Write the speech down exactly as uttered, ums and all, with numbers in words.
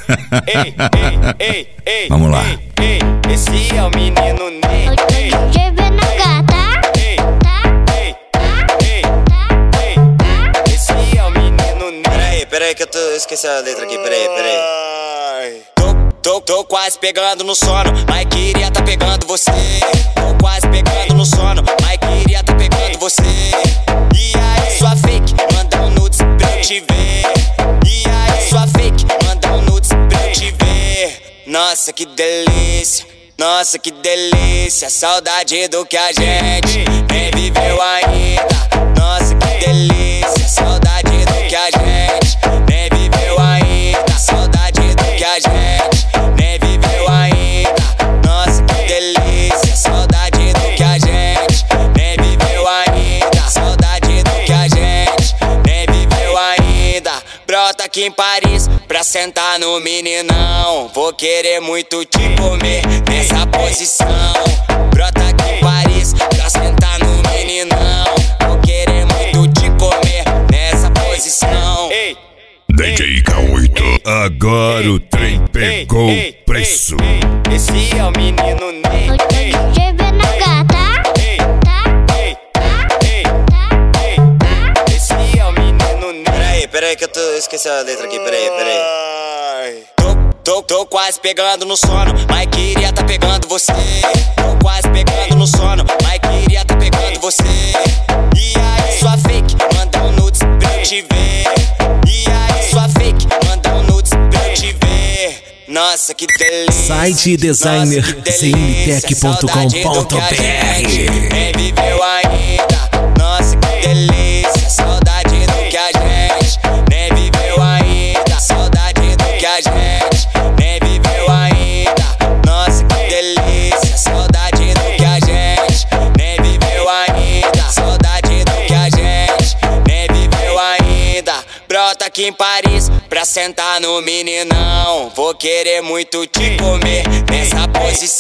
Ei, ei, ei, ei, vamos lá. Ei, ei, esse é o menino Ney. Ei, G B na gata. ei, ei, ei, ei, esse é o menino Ney. Peraí, peraí que eu tô, eu esqueci a letra aqui, peraí, peraí. Tô, tô, tô quase pegando no sono, mas queria tá pegando você. Tô quase pegando no sono, mas queria tá pegando você. E aí, sua fake, manda um nudes pra eu te ver. E aí, sua fake, manda um nudes pra eu te ver. Nossa, que delícia, nossa, que delícia. Saudade do que a gente nem viveu ainda. Nossa, que delícia, saudade do que a gente nem viveu ainda. Saudade do que a gente nem viveu ainda. Nossa, que delícia, saudade do que a gente nem viveu ainda. Saudade do que a gente nem viveu ainda. Brota aqui em Paris pra sentar no meninão. Vou querer muito te comer nessa posição. Brota aqui em Paris pra sentar no meninão. Vou querer muito te comer nessa posição. Ei, D J K oito, agora o trem pegou preço. esse é o menino Ney. Ei, G B na gata. ei, ei, ei, ei, esse é o menino Ney. Peraí, peraí que eu tô, eu esqueci a letra aqui, peraí, peraí. Tô, tô, tô quase pegando no sono, mas queria tá pegando você. Tô quase pegando no sono, mas queria tá pegando você. E aí, sua fake, manda um nudes pra eu te ver. E aí, sua fake, manda um nudes pra eu te ver. Nossa, que delícia. Site designer z m tech ponto com ponto b r. Nem viveu ainda. Nossa, que delícia. Saudade do que a gente nem viveu ainda. Saudade do que a gente nem viveu ainda. Nossa, que delícia. Saudade do que a gente nem viveu ainda. Saudade do que a gente nem viveu ainda. Brota aqui em Paris pra sentar no meninão. Vou querer muito te comer nessa posição.